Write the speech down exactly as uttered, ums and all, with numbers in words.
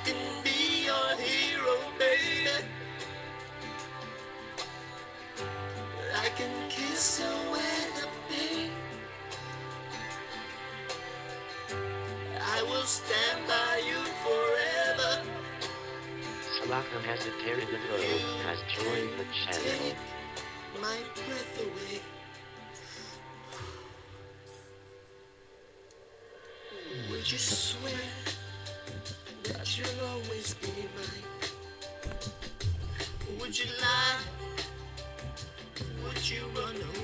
can be your hero, baby. I can kiss away the pain. I will stand by you forever. Slaughter has a terrible road, has joined the channel. Take my breath away. Would you swear that you'll always be mine? Would you lie? Would you run away?